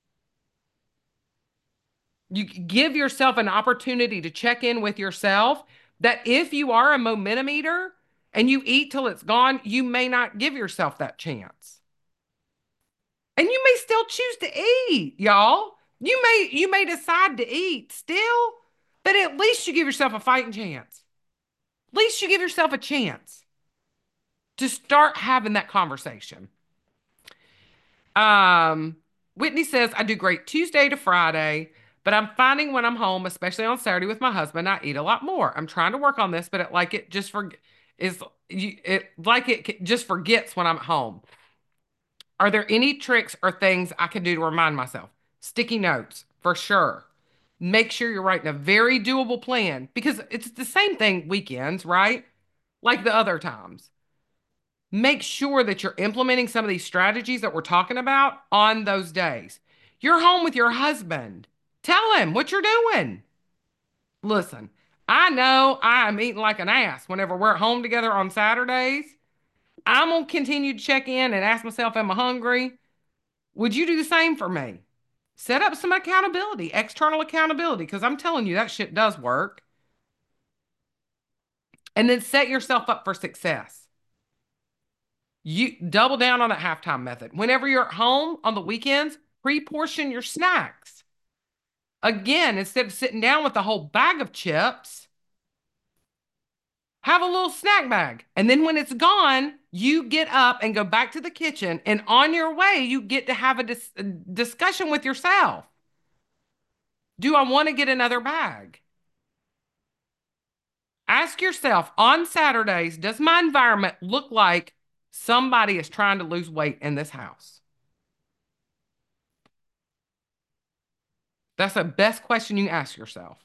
You give yourself an opportunity to check in with yourself that if you are a momentum eater and you eat till it's gone, you may not give yourself that chance. And you may still choose to eat, y'all. You may decide to eat still, but at least you give yourself a fighting chance. At least you give yourself a chance to start having that conversation. Whitney says, I do great Tuesday to Friday, but I'm finding when I'm home, especially on Saturday with my husband, I eat a lot more. I'm trying to work on this, but it just forgets when I'm at home. Are there any tricks or things I can do to remind myself? Sticky notes, for sure. Make sure you're writing a very doable plan because it's the same thing weekends, right? Like the other times. Make sure that you're implementing some of these strategies that we're talking about on those days. You're home with your husband. Tell him what you're doing. Listen, I know I'm eating like an ass whenever we're at home together on Saturdays. I'm going to continue to check in and ask myself, am I hungry? Would you do the same for me? Set up some accountability, external accountability, because I'm telling you, that shit does work. And then set yourself up for success. You double down on that halftime method. Whenever you're at home on the weekends, pre-portion your snacks. Again, instead of sitting down with a whole bag of chips, have a little snack bag. And then when it's gone, you get up and go back to the kitchen. And on your way, you get to have a discussion with yourself. Do I want to get another bag? Ask yourself on Saturdays, does my environment look like somebody is trying to lose weight in this house? That's the best question you can ask yourself.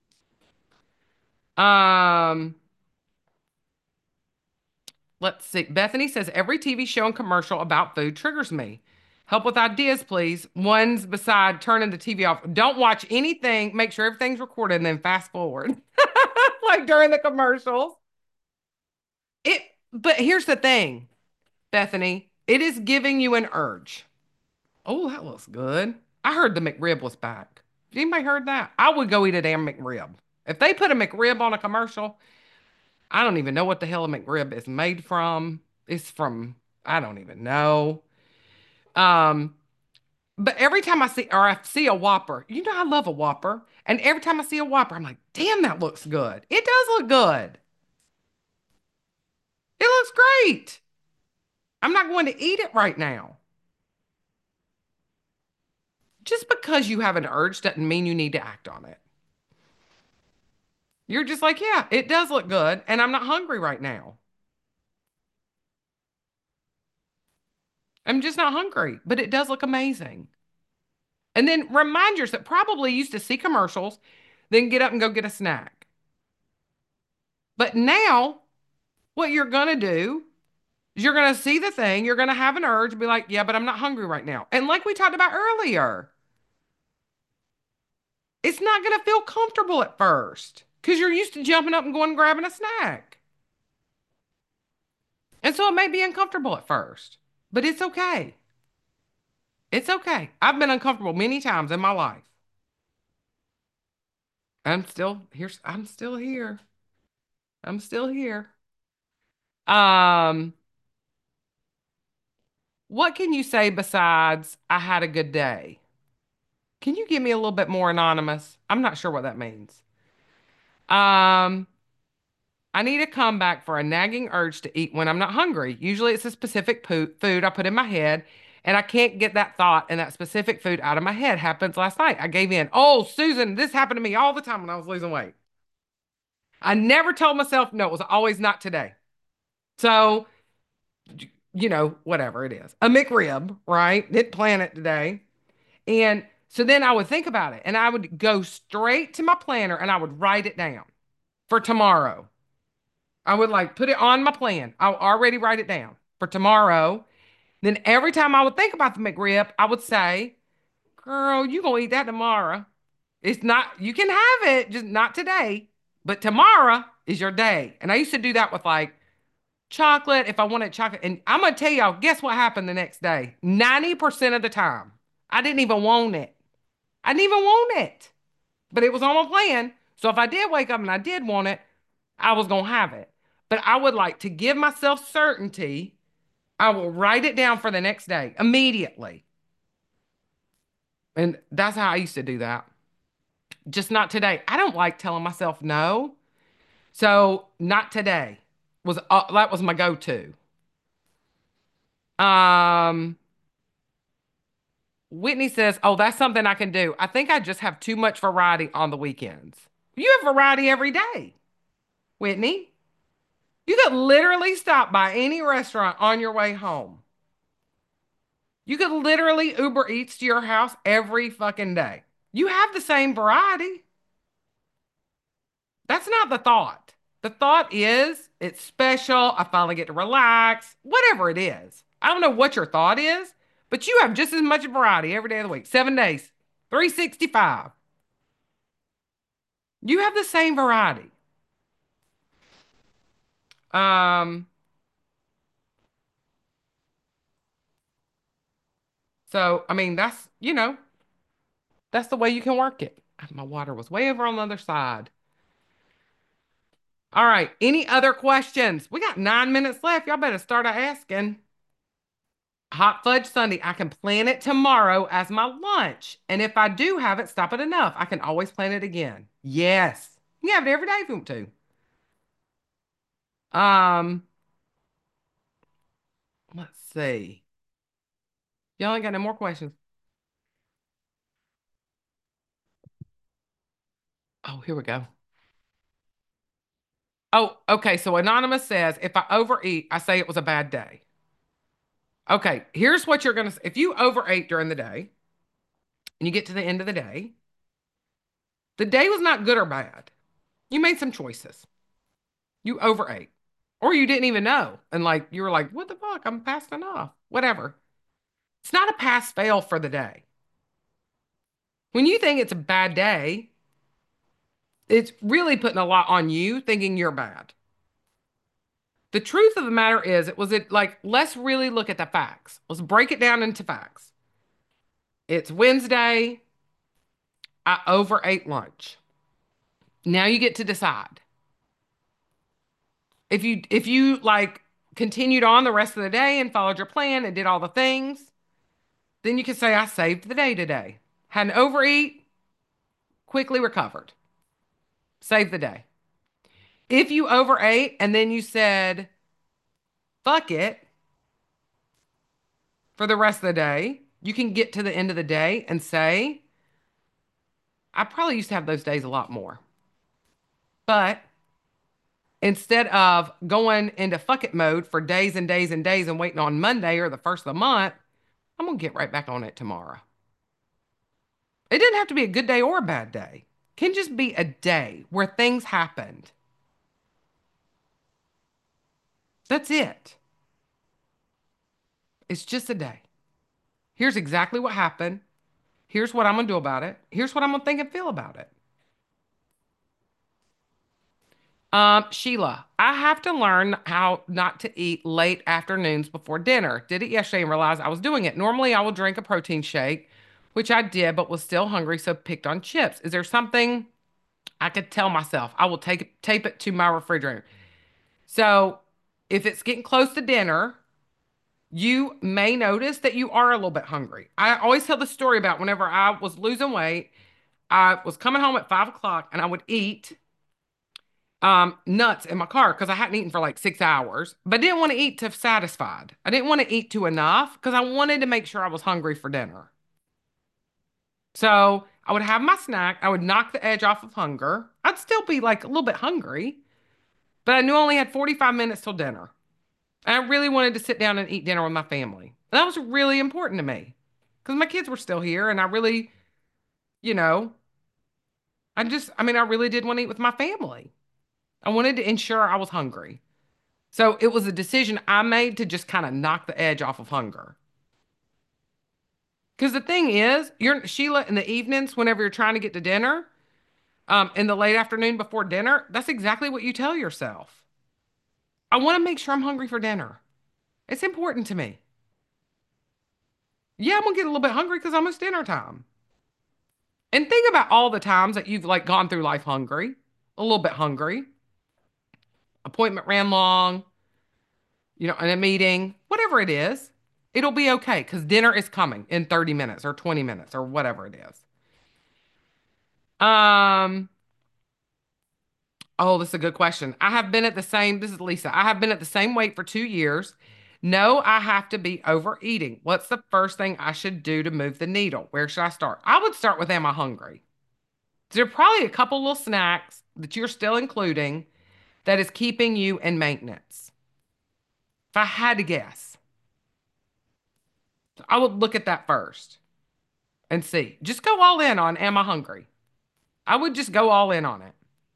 Um, let's see. Bethany says every TV show and commercial about food triggers me. Help with ideas, please. Ones beside turning the TV off. Don't watch anything. Make sure everything's recorded and then fast forward. Like during the commercials. It, but here's the thing, Bethany. It is giving you an urge. Oh, that looks good. I heard the McRib was back. Anybody heard that? I would go eat a damn McRib. If they put a McRib on a commercial, I don't even know what the hell a McRib is made from. It's from, I don't even know. Um, but every time I see a Whopper, you know I love a Whopper. And every time I see a Whopper, I'm like, damn, that looks good. It does look good. It looks great. I'm not going to eat it right now. Just because you have an urge doesn't mean you need to act on it. You're just like, yeah, it does look good, and I'm not hungry right now. I'm just not hungry, but it does look amazing. And then remind yourself, probably used to see commercials, then get up and go get a snack. But now, what you're going to do is you're going to see the thing, you're going to have an urge, be like, yeah, but I'm not hungry right now. And like we talked about earlier, it's not going to feel comfortable at first because you're used to jumping up and going and grabbing a snack. And so it may be uncomfortable at first, but it's okay. It's okay. I've been uncomfortable many times in my life. I'm still here. I'm still here. I'm still here. Um, what can you say besides I had a good day? Can you give me a little bit more anonymous? I'm not sure what that means. Um, I need a comeback for a nagging urge to eat when I'm not hungry. Usually it's a specific food I put in my head, and I can't get that thought and that specific food out of my head. Happens last night. I gave in. Oh, Susan, this happened to me all the time when I was losing weight. I never told myself no, it was always not today. So, whatever it is, a McRib, right? Didn't plan it today. And so then I would think about it and I would go straight to my planner and I would write it down for tomorrow. I would like put it on my plan. I'll already write it down for tomorrow. Then every time I would think about the McRib, I would say, girl, you gonna eat that tomorrow. It's not, you can have it, just not today. But tomorrow is your day. And I used to do that with like chocolate if I wanted chocolate. And I'm gonna tell y'all, guess what happened the next day? 90% of the time, I didn't even want it. I didn't even want it, but it was on my plan. So if I did wake up and I did want it, I was gonna have it. But I would like to give myself certainty. I will write it down for the next day immediately. And that's how I used to do that. Just not today. I don't like telling myself no. So not today was that was my go-to. Um, Whitney says, "Oh, that's something I can do. I think I just have too much variety on the weekends." You have variety every day, Whitney. You could literally stop by any restaurant on your way home. You could literally Uber Eats to your house every fucking day. You have the same variety. That's not the thought. The thought is it's special. I finally get to relax, whatever it is. I don't know what your thought is, but you have just as much variety every day of the week, 7 days, 365. You have the same variety. Um, so I mean that's. That's the way you can work it. My water was way over on the other side. All right. Any other questions? We got 9 minutes left. Y'all better start asking. Hot fudge sundae. I can plan it tomorrow as my lunch. And if I do have it, stop it enough. I can always plan it again. Yes. You can have it every day if you want to. Um, let's see. Y'all ain't got no more questions. Oh, here we go. Oh, okay. So Anonymous says if I overeat, I say it was a bad day. Okay, here's what you're gonna say. If you overate during the day and you get to the end of the day was not good or bad. You made some choices. You overate. Or you didn't even know. And like you were like, what the fuck? I'm past enough. Whatever. It's not a pass fail for the day. When you think it's a bad day, it's really putting a lot on you thinking you're bad. The truth of the matter is, it like, let's really look at the facts. Let's break it down into facts. It's Wednesday. I overate lunch. Now you get to decide. If you like continued on the rest of the day and followed your plan and did all the things, then you can say I saved the day today. Had an overeat, quickly recovered. Saved the day. If you overate and then you said fuck it for the rest of the day, you can get to the end of the day and say I probably used to have those days a lot more. But instead of going into fuck it mode for days and days and days and waiting on Monday or the first of the month, I'm going to get right back on it tomorrow. It didn't have to be a good day or a bad day. It can just be a day where things happened. That's it. It's just a day. Here's exactly what happened. Here's what I'm going to do about it. Here's what I'm going to think and feel about it. Sheila, I have to learn how not to eat late afternoons before dinner. Did it yesterday and realized I was doing it. Normally, I will drink a protein shake, which I did, but was still hungry, so picked on chips. Is there something I could tell myself? I will tape it to my refrigerator. So, if it's getting close to dinner, you may notice that you are a little bit hungry. I always tell the story about whenever I was losing weight, I was coming home at 5 o'clock and I would eat nuts in my car because I hadn't eaten for like 6 hours, but I didn't want to eat to satisfied. I didn't want to eat to enough because I wanted to make sure I was hungry for dinner. So I would have my snack. I would knock the edge off of hunger. I'd still be like a little bit hungry, but I knew I only had 45 minutes till dinner. And I really wanted to sit down and eat dinner with my family. And that was really important to me because my kids were still here and I really, you know, I really did want to eat with my family. I wanted to ensure I was hungry. So it was a decision I made to just kind of knock the edge off of hunger. Because the thing is, you're Sheila in the evenings, whenever you're trying to get to dinner, in the late afternoon before dinner, that's exactly what you tell yourself. I want to make sure I'm hungry for dinner. It's important to me. Yeah, I'm gonna get a little bit hungry because almost dinner time. And think about all the times that you've like gone through life hungry, a little bit hungry. Appointment ran long, in a meeting, whatever it is, it'll be okay because dinner is coming in 30 minutes or 20 minutes or whatever it is. Um, oh, this is a good question. This is Lisa. I have been at the same weight for 2 years. No, I have to be overeating. What's the first thing I should do to move the needle? Where should I start? I would start with, am I hungry? There are probably a couple little snacks that you're still including that is keeping you in maintenance. If I had to guess, I would look at that first and see. Just go all in on, am I hungry? I would just go all in on it.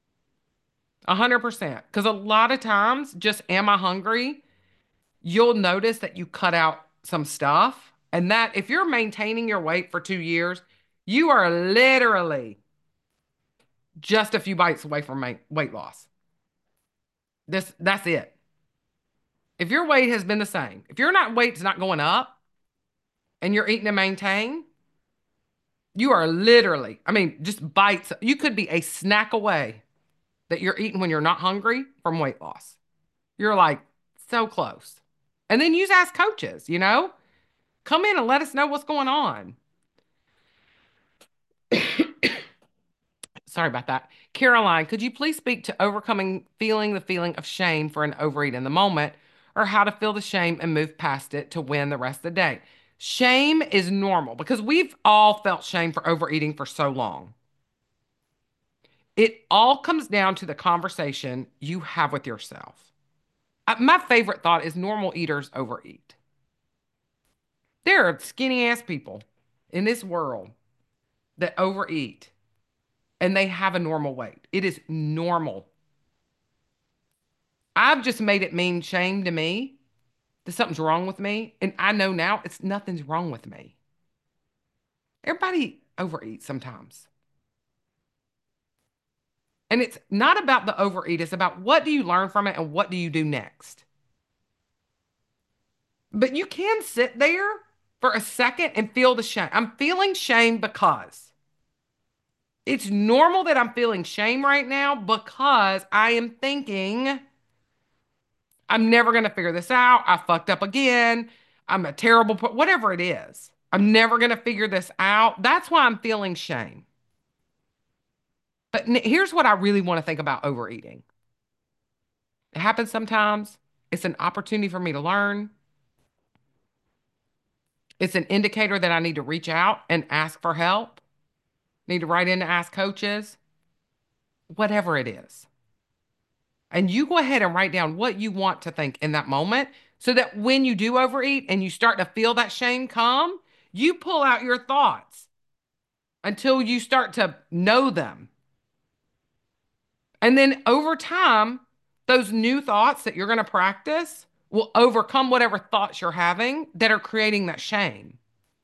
100%. Because a lot of times, just am I hungry? You'll notice that you cut out some stuff. And that if you're maintaining your weight for 2 years, you are literally just a few bites away from weight loss. That's it. If your weight has been the same, if your weight's not going up and you're eating to maintain, You are literally, I mean, just bites. You could be a snack away that you're eating when you're not hungry from weight loss. You're like so close. And then you just ask coaches, come in and let us know what's going on. Sorry about that. Caroline, could you please speak to overcoming feeling the feeling of shame for an overeat in the moment, or how to feel the shame and move past it to win the rest of the day? Shame is normal because we've all felt shame for overeating for so long. It all comes down to the conversation you have with yourself. My favorite thought is normal eaters overeat. There are skinny ass people in this world that overeat and they have a normal weight. It is normal. I've just made it mean shame to me that something's wrong with me. And I know now it's nothing's wrong with me. Everybody overeats sometimes. And it's not about the overeat, it's about what do you learn from it and what do you do next. But you can sit there for a second and feel the shame. I'm feeling shame because it's normal that I'm feeling shame right now because I am thinking I'm never going to figure this out. I fucked up again. I'm a terrible, whatever it is. I'm never going to figure this out. That's why I'm feeling shame. But here's what I really want to think about overeating. It happens sometimes. It's an opportunity for me to learn. It's an indicator that I need to reach out and ask for help. Need to write in to ask coaches, whatever it is. And you go ahead and write down what you want to think in that moment so that when you do overeat and you start to feel that shame come, you pull out your thoughts until you start to know them. And then over time, those new thoughts that you're going to practice will overcome whatever thoughts you're having that are creating that shame.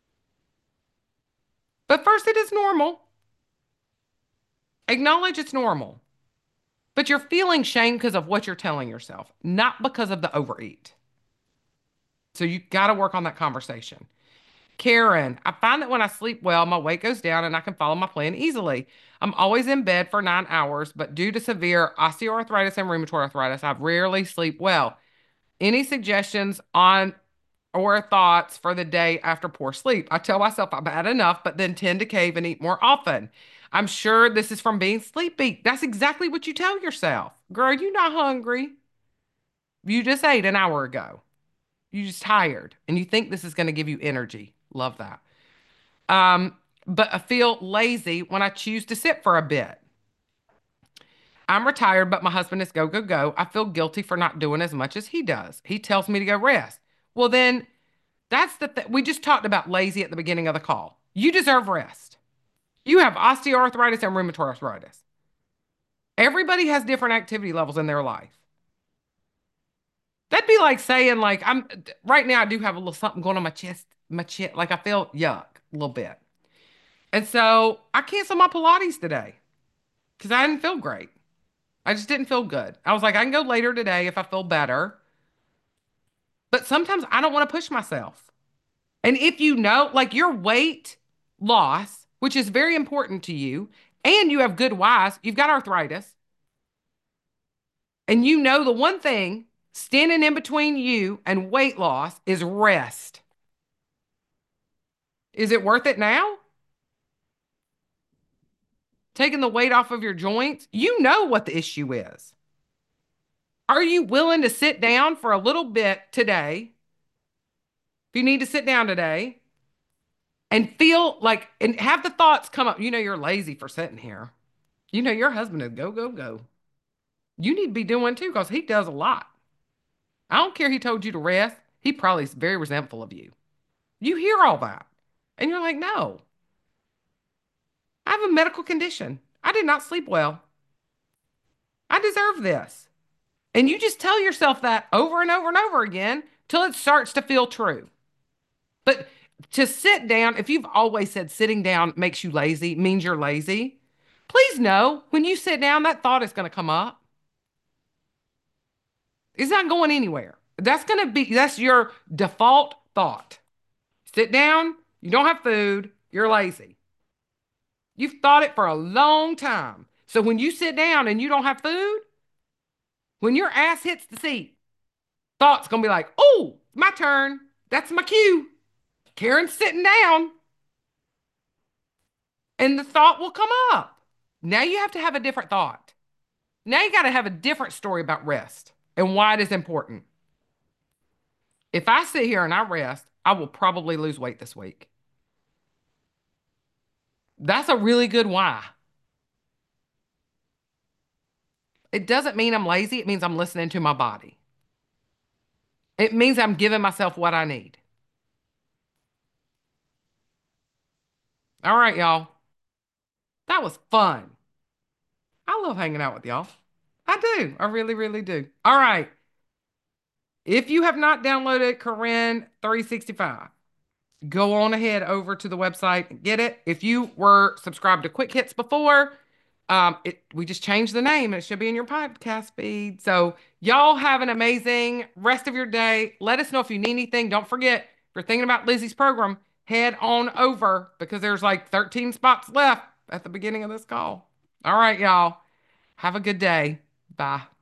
But first, it is normal. Acknowledge it's normal. But you're feeling shame because of what you're telling yourself, not because of the overeat. So you got to work on that conversation. Karen, I find that when I sleep well, my weight goes down and I can follow my plan easily. I'm always in bed for 9 hours, but due to severe osteoarthritis and rheumatoid arthritis, I rarely sleep well. Any suggestions on or thoughts for the day after poor sleep? I tell myself I've had enough, but then tend to cave and eat more often. I'm sure this is from being sleepy. That's exactly what you tell yourself. Girl, you not hungry. You just ate an hour ago. You just tired and you think this is going to give you energy. Love that. Um, but I feel lazy when I choose to sit for a bit. I'm retired, but my husband is go, go, go. I feel guilty for not doing as much as he does. He tells me to go rest. Well, then that's the thing. We just talked about lazy at the beginning of the call. You deserve rest. You have osteoarthritis and rheumatoid arthritis. Everybody has different activity levels in their life. That'd be like saying, like, I'm right now, I do have a little something going on my chest, like I feel yuck a little bit. And so I canceled my Pilates today because I didn't feel great. I just didn't feel good. I was like, I can go later today if I feel better. But sometimes I don't want to push myself. And if you know, like your weight loss, which is very important to you, and you have good whys, you've got arthritis, and you know the one thing standing in between you and weight loss is rest. Is it worth it now? Taking the weight off of your joints? You know what the issue is. Are you willing to sit down for a little bit today? If you need to sit down today and feel like, and have the thoughts come up, you're lazy for sitting here. Your husband is go, go, go. You need to be doing too because he does a lot. I don't care he told you to rest. He probably is very resentful of you. You hear all that. And you're like, no, I have a medical condition. I did not sleep well. I deserve this. And you just tell yourself that over and over and over again till it starts to feel true. But to sit down, if you've always said sitting down makes you lazy, means you're lazy, please know when you sit down, that thought is going to come up. It's not going anywhere. That's your default thought. Sit down, you don't have food, you're lazy. You've thought it for a long time. So when you sit down and you don't have food, when your ass hits the seat, thought's gonna be like, oh, my turn. That's my cue. Karen's sitting down, and the thought will come up. Now you have to have a different thought. Now you got to have a different story about rest and why it is important. If I sit here and I rest, I will probably lose weight this week. That's a really good why. It doesn't mean I'm lazy. It means I'm listening to my body. It means I'm giving myself what I need. All right, y'all. That was fun. I love hanging out with y'all. I do. I really, really do. All right. If you have not downloaded Corinne 365, go on ahead over to the website and get it. If you were subscribed to Quick Hits before, we just changed the name and it should be in your podcast feed. So y'all have an amazing rest of your day. Let us know if you need anything. Don't forget, if you're thinking about Lizzie's program, head on over because there's like 13 spots left at the beginning of this call. All right, y'all. Have a good day. Bye.